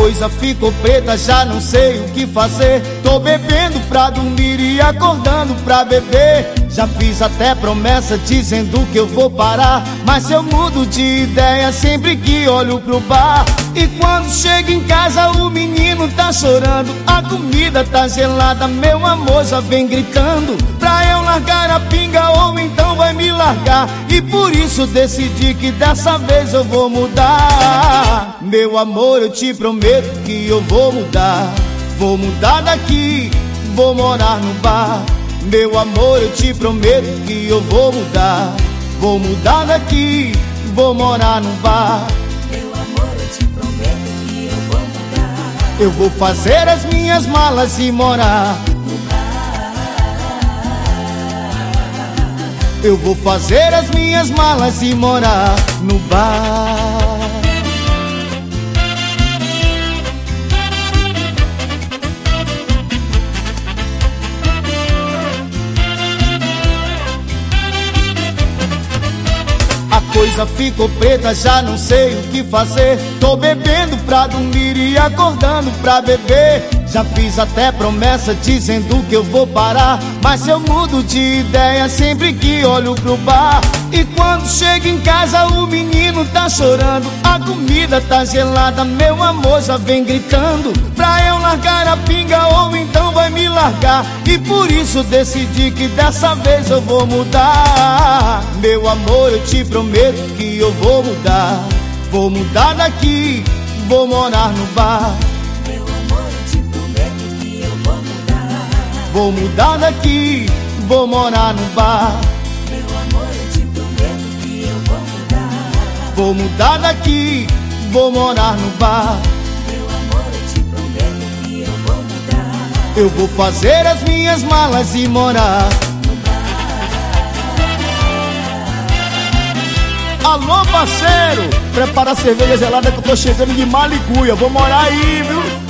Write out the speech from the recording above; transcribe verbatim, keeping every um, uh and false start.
coisa ficou preta, já não sei o que fazer. Tô bebendo pra dormir e acordando pra beber. Já fiz até promessa dizendo que eu vou parar, mas eu mudo de ideia sempre que olho pro bar. E quando chego em casa o menino tá chorando, a comida tá gelada, meu amor já vem gritando pra eu largar a pinga ou então vai me largar. E por isso decidi que dessa vez eu vou mudar. Meu amor, eu te prometo que eu vou mudar. Vou mudar daqui, vou morar no bar. Meu amor, eu te prometo que eu vou mudar. Vou mudar daqui, vou morar no bar. Meu amor, eu te prometo que eu vou mudar. Eu vou fazer as minhas malas e morar no bar. Eu vou fazer as minhas malas e morar no bar. A coisa ficou preta, já não sei o que fazer. Tô bebendo pra dormir e acordando pra beber. Já fiz até promessa dizendo que eu vou parar, mas eu mudo de ideia sempre que olho pro bar. E quando chego em casa o menino tá chorando, a comida tá gelada, meu amor já vem gritando pra eu largar a pinga ou então vai me largar. E por isso decidi que dessa vez eu vou mudar. Meu amor, eu te prometo que eu vou mudar. Vou mudar daqui, vou morar no bar. Meu amor, eu te prometo que eu vou mudar. Vou mudar daqui, vou morar no bar. Meu amor, eu te prometo que eu vou mudar. Vou mudar daqui, vou morar no bar. Meu amor, eu te prometo que eu vou mudar. Eu vou fazer as minhas malas e morar no bar. Alô, parceiro, prepara a cerveja gelada que eu tô chegando de Malicuia. Vou morar aí, viu?